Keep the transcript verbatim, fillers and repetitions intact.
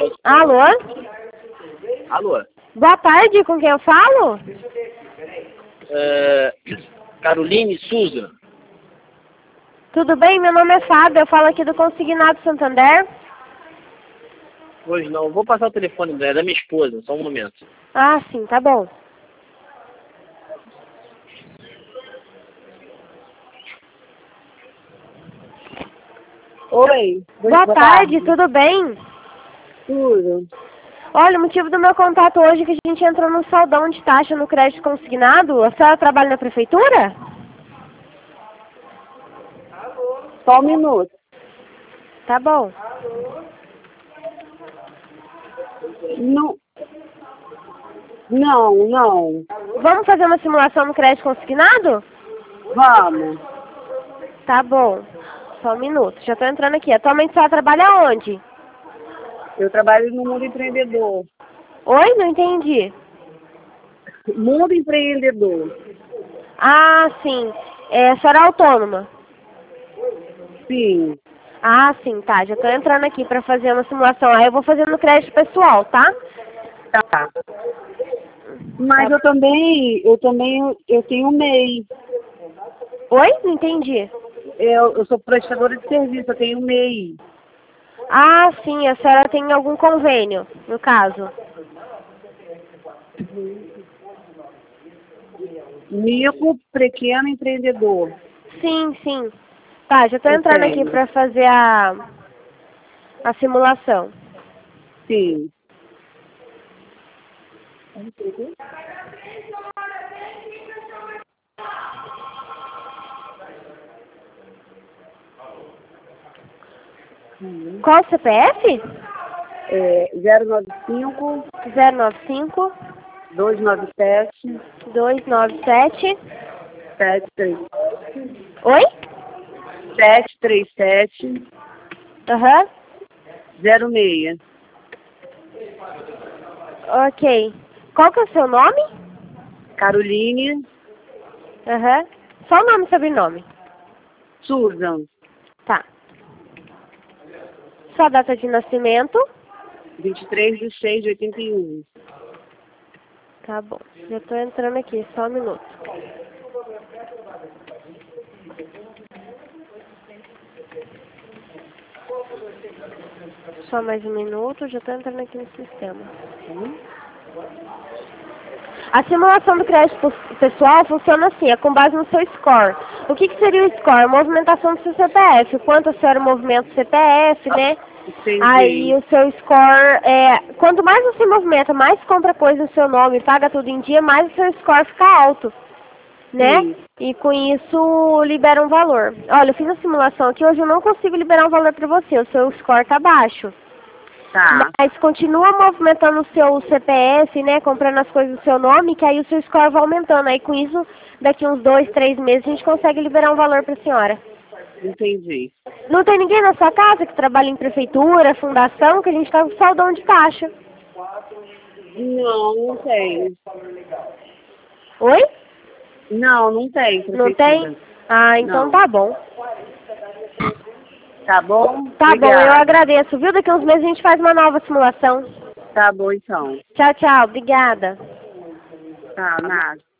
Alô? Alô? Boa tarde, com quem eu falo? É, Caroline Souza. Tudo bem? Meu nome é Fábio, eu falo aqui do Consignado Santander. Hoje não, vou passar o telefone dela, é da minha esposa, só um momento. Ah, sim, tá bom. Oi. Boa, Boa tarde, tarde, tudo bem? Tudo. Olha, o motivo do meu contato hoje é que a gente entrou no saldão de taxa no crédito consignado. A senhora trabalha na prefeitura? Só um minuto. Tá bom. Não. Não, não. Vamos fazer uma simulação no crédito consignado? Vamos. Tá bom. Só um minuto. Já tô entrando aqui. Atualmente a senhora trabalha onde? Eu trabalho no Mundo Empreendedor. Oi? Não entendi. Mundo Empreendedor. Ah, sim. É, a senhora é autônoma? Sim. Ah, sim, tá. Já tô entrando aqui pra fazer uma simulação. Aí eu vou fazer no crédito pessoal, tá? Tá. Mas tá. eu também, eu também, eu tenho M E I. Oi? Não entendi. Eu, eu sou prestadora de serviço, eu tenho M E I. Ah, sim. A senhora tem algum convênio, no caso? Micro Pequeno Empreendedor. Sim, sim. Tá, já tô Eu entrando aqui tenho. pra fazer a, a simulação. Sim. Qual o C P F? É zero nove cinco, zero nove cinco, dois nove sete, dois nove sete. sete três. Oi? sete três sete, Aham. zero seis. Ok. Qual que é o seu nome? Caroline Aham. Só o nome e sobrenome. Susan. Tá. Sua data de nascimento? vinte e três de seis de oitenta e um. Tá bom. Já tô entrando aqui, só um minuto. Só mais um minuto, já tô entrando aqui no sistema. Hum? A simulação do crédito pessoal funciona assim, é com base no seu score. O que, que seria o score? A movimentação do seu C P F, o quanto a senhora movimenta o C P F, né? Entendi. Aí o seu score, é, quanto mais você movimenta, mais compra coisa no seu nome, paga tudo em dia, mais o seu score fica alto, né? Sim. E com isso libera um valor. Olha, eu fiz a simulação aqui, hoje eu não consigo liberar um valor para você, o seu score tá baixo. Tá. Mas continua movimentando o seu C P F, né, comprando as coisas no seu nome, que aí o seu score vai aumentando. Aí com isso, daqui uns dois, três meses, a gente consegue liberar um valor para a senhora. Entendi. Não tem ninguém na sua casa que trabalha em prefeitura, fundação, que a gente está com saldão de taxa. Não, não tem. Oi? Não, não tem. Não tem? Ah, então não. tá bom. Tá bom? Tá Obrigada. bom, eu agradeço, viu? Daqui uns meses a gente faz uma nova simulação. Tá bom, então. Tchau, tchau. Obrigada. Tá, nada.